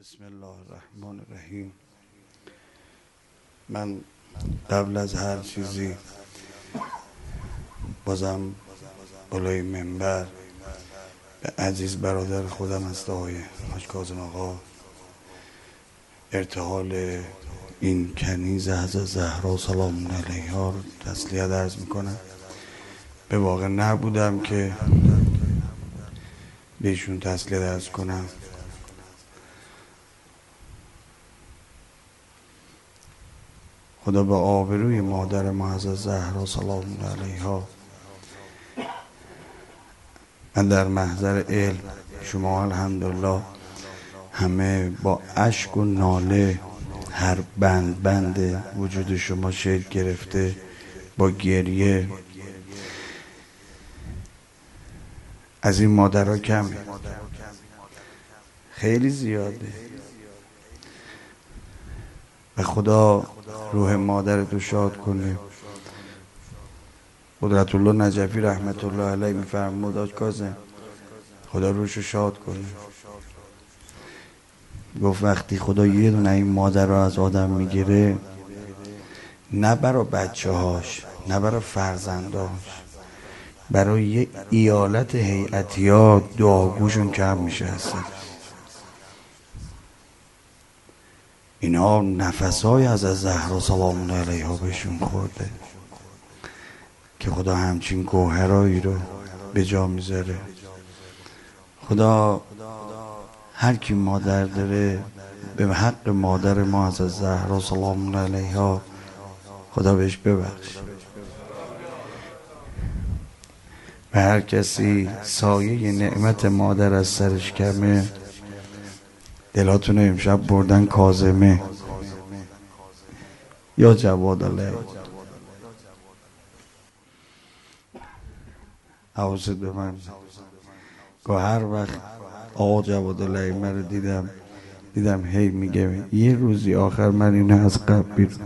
بسم الله الرحمن الرحیم. من قبل از هر چیزی بازم بالای منبر به عزیز برادر خودم است آقای حاج کاظم آقا ارتحال این کنیز حضرت زهرا سلام علیها رو تسلیت عرض میکنم. به واقع نبودم که بهشون تسلیت عرض کنم. خدا به آبروی مادر ما حضرت زهرا سلام علیها، من در محضر علم شما الحمدلله همه با اشک و ناله هر بند وجود شما شکل گرفته، با گریه. از این مادرها کمه، خیلی زیاده. و خدا روح مادرتو شاد کنه. قدرت الله نجفی رحمت الله علیه میفرمود حاج کاظم خدا روحشو شاد کنه. گفت وقتی خدا یه دونه این مادر رو از آدم میگیره، نه برای بچه هاش، نه برای فرزنداش، برای یه ایالت هیئتی ها دعاگوشون کم میشه هستن. اینا نفسای از زهرا سلام علیها بهشون خورده که خدا همچین گوهرایی رو به جا میذاره. خدا هر کی مادر داره به حق مادر ما از زهرا سلام علیها خدا بهش ببخش. و هر کسی سایه نعمت مادر از سرش کمه، دلاتونو امشب بردن کاظمه یا جواد علیه. حواست به من که هر وقت آقا جواد علیه من رو دیدم هی میگه یه روزی آخر من اینو از قبل بیرون.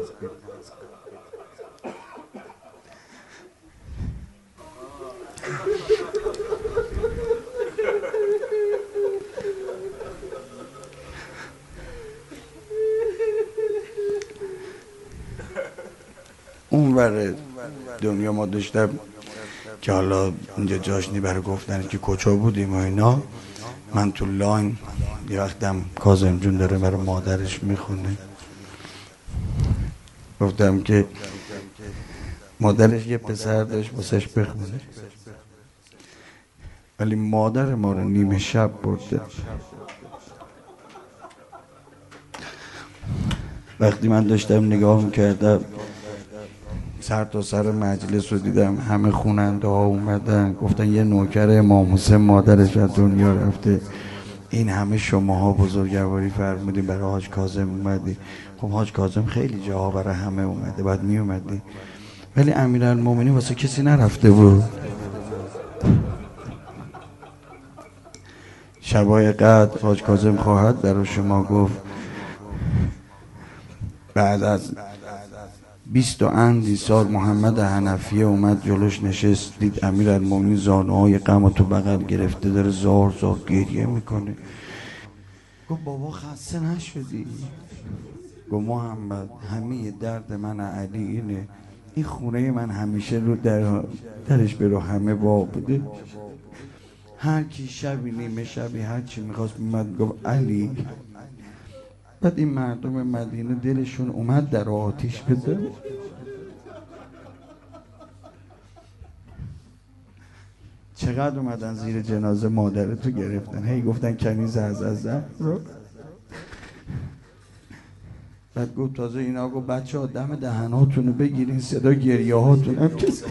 اون ور دنیا ما داشتم که حالا اینجا جاش نی برای گفتن که کجا بودیم و اینا. من تو لاین یه وقتم کاظم جون داره برای مادرش میخونه، گفتم که مادرش یه پسر داشت واسش بخونه، ولی مادر ما رو نیمه شب برده. وقتی من داشتم نگاه میکردم سر تا سر مجلس رو دیدم، همه خوننده ها اومدن گفتن یه نوکر امام حسین مادرش از دنیا رفته. این همه شماها بزرگواری فرمودین برای حاج کاظم اومدی. خب حاج کاظم خیلی جاها برای همه اومده، باید می اومدی. ولی امیرالمومنین واسه کسی نرفته بود. شبای قدر حاج کاظم خواهد برای شما گفت بعد از 20 و اندی سال محمد حنفیه اومد جلوش نشست، دید امیرالمومنین زانوهای غم تو بغل گرفته داره زار گریه میکنه. گفت بابا خسته نشدی؟ گفت محمد همه درد من علی اینه، این خونه من همیشه رو درش به رو همه وا بوده. هر کی شبی نیمه شبی هر چی میخواست میمد گفت علی. بعد این مردم مدینه دلشون اومد در آتیش بده. چقدر اومدن زیر جنازه مادرتو گرفتن، هی گفتن کنیز از رو. بعد گفت تازه اینا گفت بچه ها دم دهناتونو بگیرین صدا گریه هاتون هم کسی.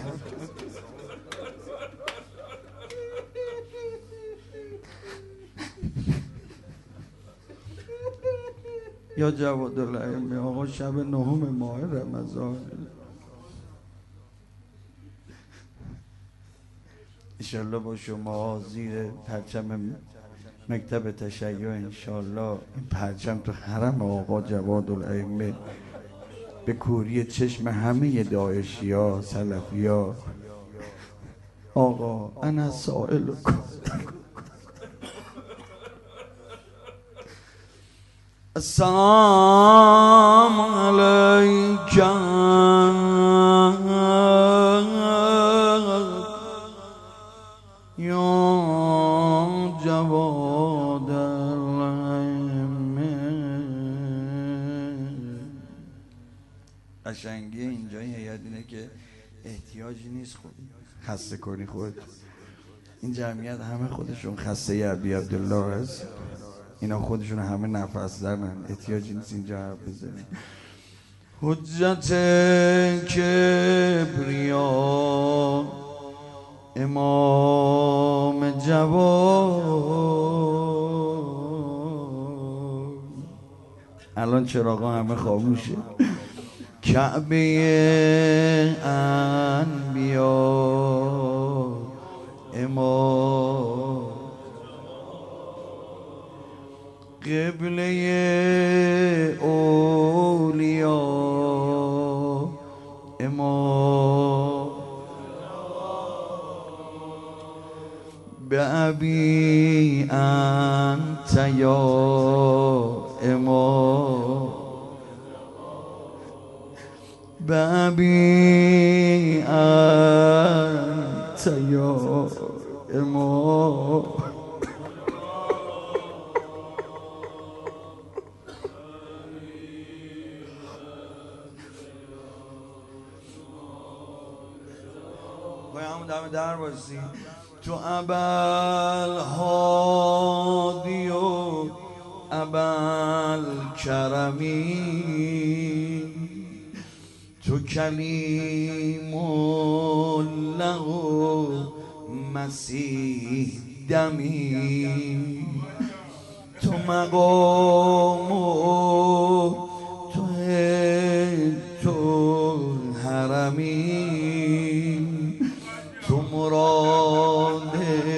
یا جواد الائمه آقا شب 9 ماه رمضان انشالله با شما زیر پرچم مکتب تشیع انشالله این پرچم تو حرم آقا جواد الائمه به کوری چشم همه داعشی ها سلفی ها. آقا انا سائل السلام علیک یا جواد الائمه. قشنگی اینجای هیئت اینه که احتیاجی نیست خود خسته کنی خود. این جمعیت همه خودشون خسته ابی عبدالله هست، اینا خودشون همه نفس زنن، احتیاجی نیست اینجا حرف بزنی. حجت کبریا امام جواد. الان چراغا همه خاموشه. کعبه انبیا امام، قبله اولیا امام، به ابی انت یا امام، به ابی انت یا امام. دم در باشی تو ابل هادی و ابل کرمی، تو کلیم الله و مسیح دمی، تو مقام و تو حرمی، تو مراد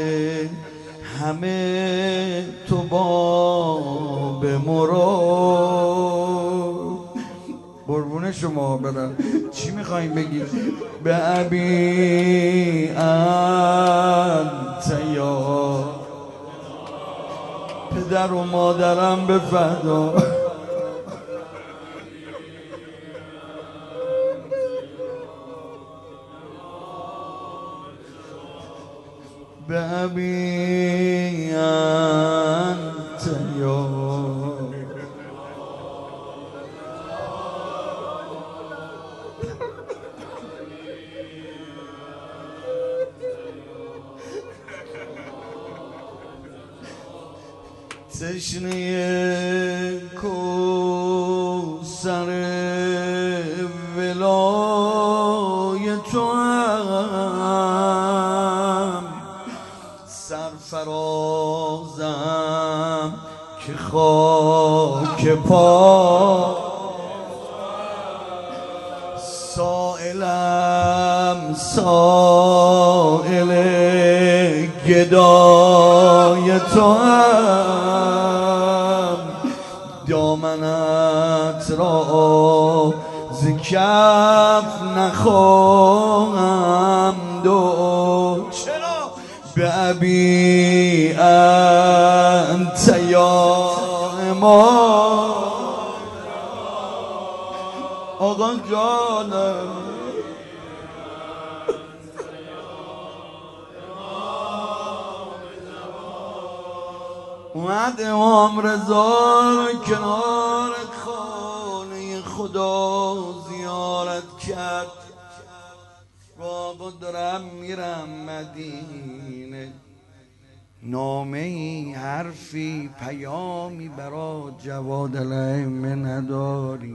همه، تو باب مراد. قربون شما برم، چی میخواییم بگید؟ به ابی انت یا، پدر و مادرم به فدا. به ابی انت یا، تشنه کوثر ولای توام، سرفرازم که خاک پا، سائلم سائل گدای توام، دامنت را ز کف نخواهم دو. چرا؟ به ابی انت یا امام. آقا جانم اومد امام رضا کنار خانه خدا زیارت کرد. بابا دارم میرم مدینه، نامه ای، حرفی، پیامی برا جواد الائمه نداری؟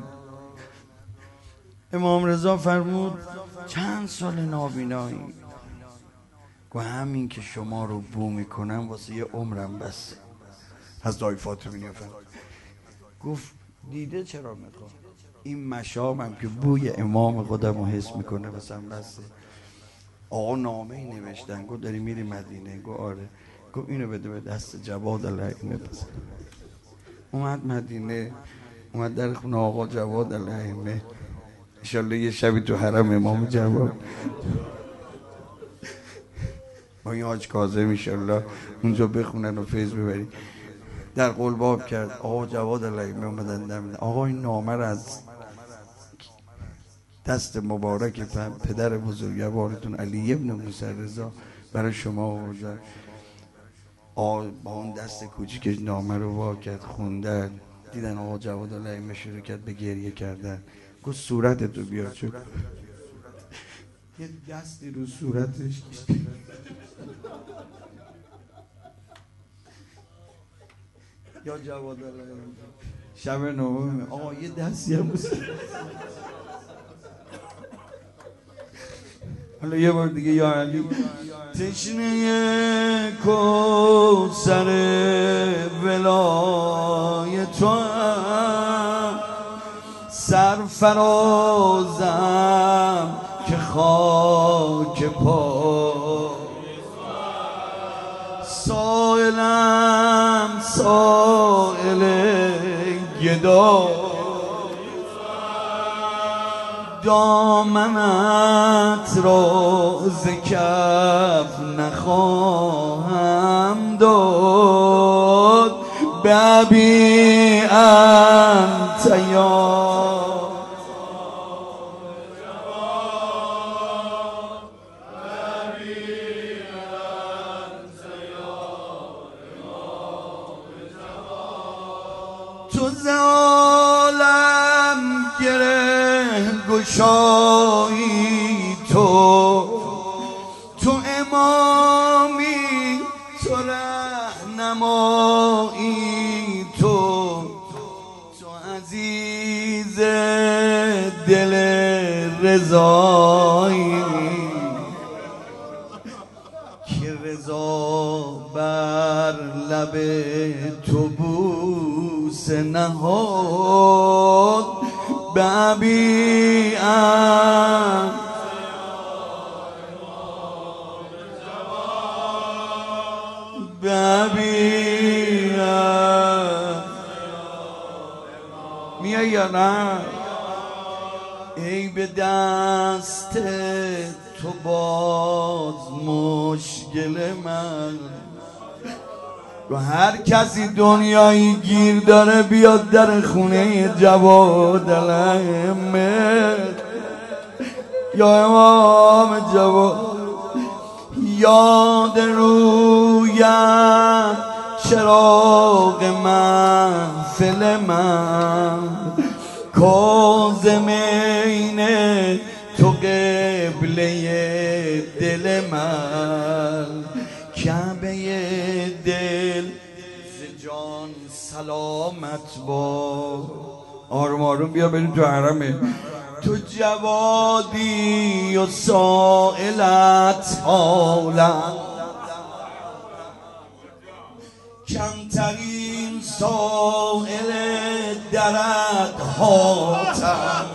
امام رضا فرمود چند سال نابینایی؟ گفت همین که شما رو بو میکنم واسه یه عمرم بسه. از دایی فاطمی فرمود. گفت دیده چرا میخوام؟ این مشامم که بوی امام خودم رو حس میکنه واسه بسه. آقا نامه ای نوشتن. گفت داری میری مدینه؟ گفت آره. گفت اینو بده به دست جواد الائمه بزن. اومد مدینه، اومد در خونه آقا جواد الائمه. انشالله یه شبی تو حرم امام جواد با این حاج کاظم انشالله اونجا بخونن و فیض ببرید. در قلباب کرد. آقا جواد الایمی اومدن دم. آقا این نامه را از دست مبارک پدر بزرگوارتون علی ابن موسی رضا برای شما آوردن. با اون دست کوچیکش نامه رو وا کرد، خوندن، دیدن آقا جواد الایمی شروع کرد به گریه کردن. گفت صورتتو بیار، چون یه دستی رو صورتش یا جواد الایمی شب نهم آقا یه دستی هم حالا یه بار دیگه یا علی. تشنه کوثر ولای تو هم سرفرازم که خاک پا سائلم سائل گدا دامنت را ز کف نخواهم داد به ابی انت یا تو ز عالم گره گشایی تو امامی تو رهنمایی تو عزیز دل رضایی که رضا بر لب تو بوسه نهاد به ابی انت به ابی انت. میای یا نه؟ ای به دست تو باز مشکل من و هر کسی دنیایی گیر داره بیاد در خونه جواد الایمی. یا امام جواد یاد رویت چراغ محفل من کاظم عین تو قبله دل من کعبه دل ز جان سلامت با آروم آروم بیا بریم تو حرمه. تو جوادی و سائلت حالم کمترین سائل درد حاتم.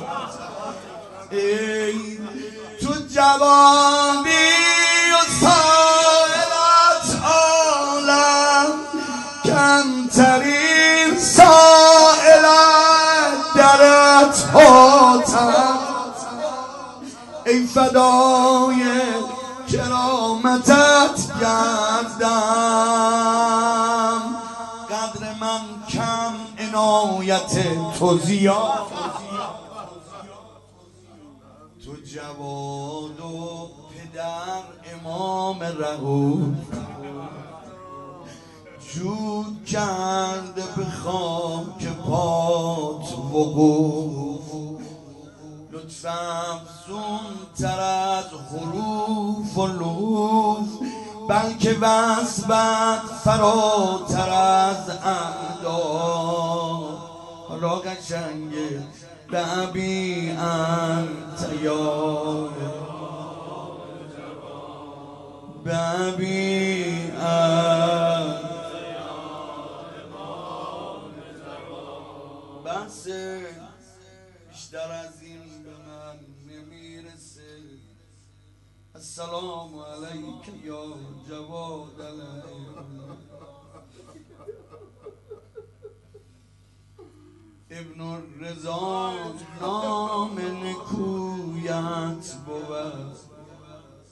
ای تو جوادی و سائلت حالم کمترین سائلت درد حاتم. ای فدای کرامتت گردم قدر من کم عنایت تو زیاد. تو جواد و پدر امام رهوف جود کرده به خاک پات وقوف لطف افزون تر از حروف و لوف بلکه وصفت فراتر از اعداد. حالا قشنگه به ابی انت یا به ابی انت. بس بیشتر از این به من نمیرسه. السلام علیک یا جواد الایمی. ابن الرضا نام نکویت بود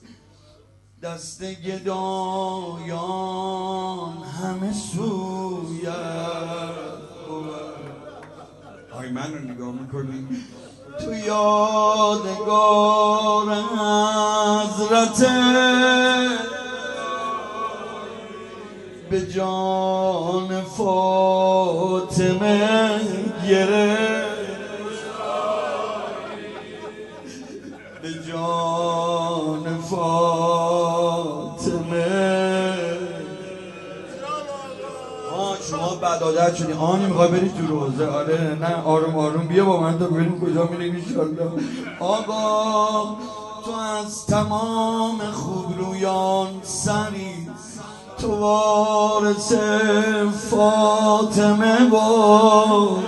دست گدایان همه سوی آی من رو نگاه میکنی تو یادگار حضرت به جان فاطمه گرفت، به جان فاطمه. شما بد عادت شدی آنی میخوای بری تو روزه. آره نه آروم آروم بیا با من تا ببینیم کجا میریم انشالله. آقا تو از تمام خوبرویان سری، تو وارث فاطمه با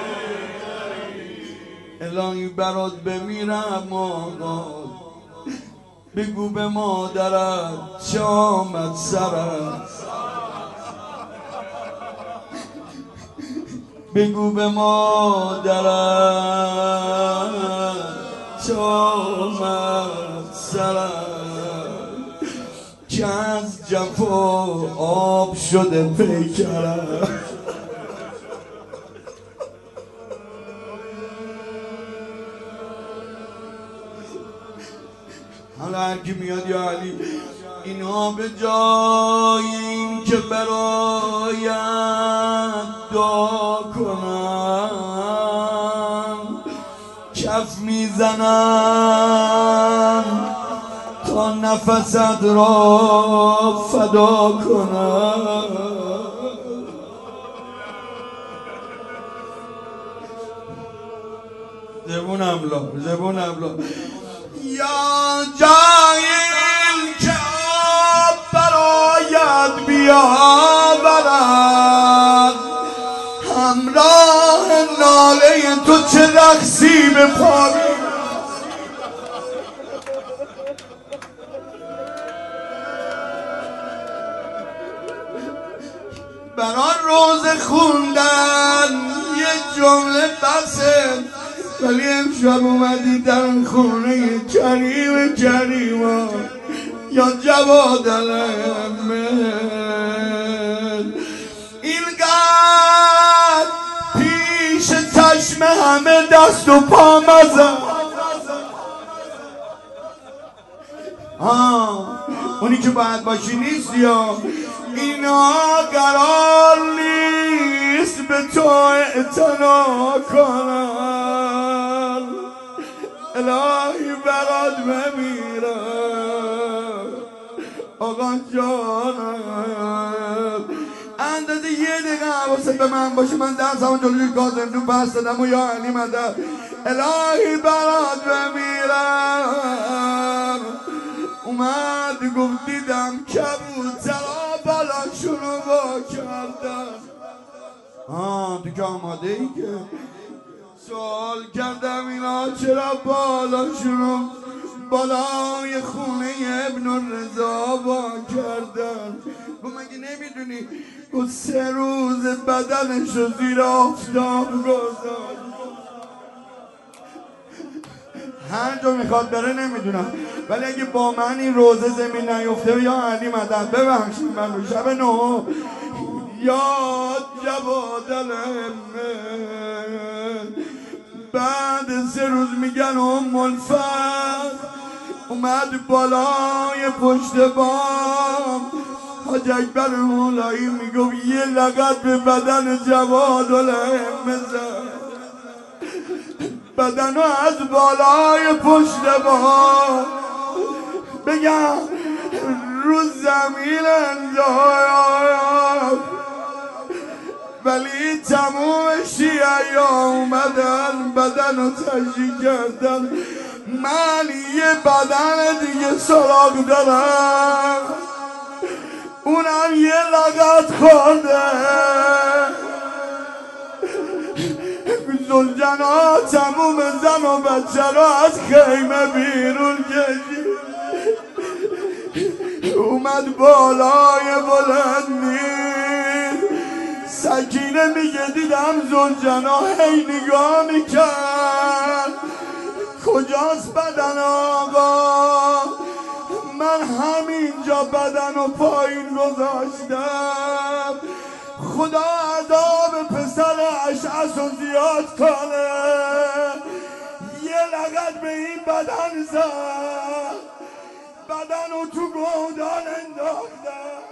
الهی برات بمیرم آقا، بگو به مادرت چه آمد سرت، بگو به مادرت چه آمد سرت، که از جفا آب شده پیکرت. حالا هرکی میاد یا علی اینا به جای این که برایت دعا کنن کف میزنن تا نفست را فدا کنن. زبون ابلا یا جایل که آب برایت بیاورد، همراه ناله تو چه رقصی به پا بران روز خوندن یه جمله بسه، ولی امشب اومدی در خونه کریم کریما یا جواد الامن، اینقدر پیش چشم همه دست و پا مزن. اونی که باید باشی نیست یا اینا قرار نیست به تو اعتنا کنن، الهی برات بمیرم آقا جانم. اندازه یه دقیقه حواست به من باشه، من درسمو جلوی کاظم بس دادم و یا علی مدد الهی برات بمیرم. اومد گفت دیدم کبوترها بالاشونو وا کردن. تو که آماده ای که سوال کردم اینا چرا بالاشونو بالای خونه ابن الرضا وا کردن؟ گفت مگه نمیدونی؟ گفت 3 روز بدنشو زیر آفتاب گذاشت. هر جا میخواد بره نمیدونم، ولی اگه با من این روزه زمین نیفته یا علی مدد ببخشید من رو شب 9 یا جواد الامن بعد 3 روز میگن الفضل اومد بالای پشت بام، حاج اکبر مولایی میگفت یه لگد به بدن جواد الامن زد، بدنو از بالای پشت بام بگم رو زمین انداز، ولی تموم شیعه اومدن بدنو تشریح کردن. من یه بدن دیگه سراغ دارم، اونم یه لگد خورده. زلجنا تموم زن و بچه رو از خیمه بیرون کشید، اومد بالای بلندی. سکینه میگه دیدم زلجنا هی نگاه میکرد کجاست بدن آقا؟ من همینجا بدن و پایین گذاشتم، خدا عذاب پسر اشعث رو زیاد کنه. یه لغت به این بدن زد، بدن رو تو گودان انداختن.